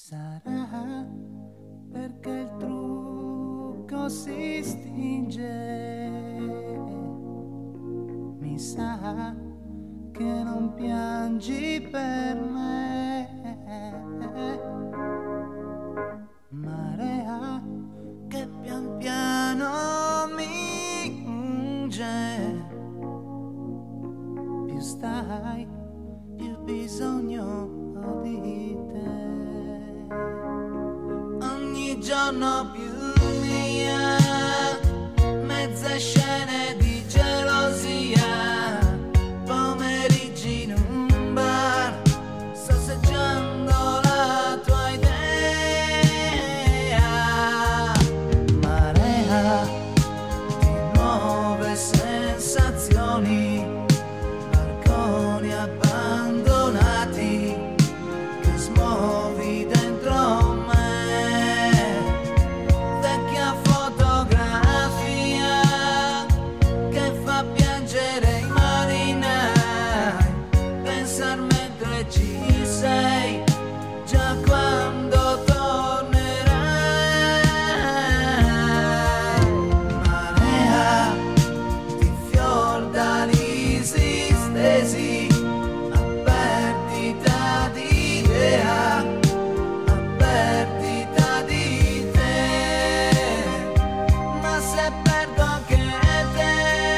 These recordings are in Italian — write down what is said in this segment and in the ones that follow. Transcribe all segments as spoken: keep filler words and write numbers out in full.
Sarà perché il trucco si stinge, mi sa che non piangi per me, marea che pian piano mi unge, più stai più bisogno di te, ogni giorno più mia, mezze scene di gelosia, pomeriggi in un bar, sosseggiando la tua idea, marea di nuove sensazioni, balconi abbandonati che smuovi dentro me, vecchia fotografia che fa piangere i marinai, pensar mentre ci sei, già quando tornerai, marea di fiordalisi stesi, a perdita di idea, a perdita di te, ma se perdo anche te,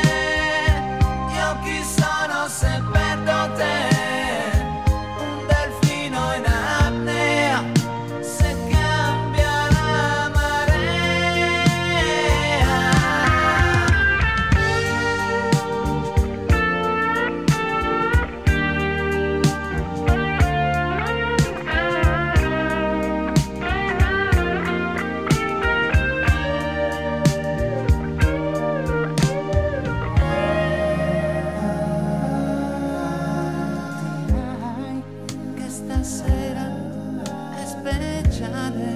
io chi sono se perdo te, un delfino in apnea, se cambia la marea. Dirai che stasera è speciale,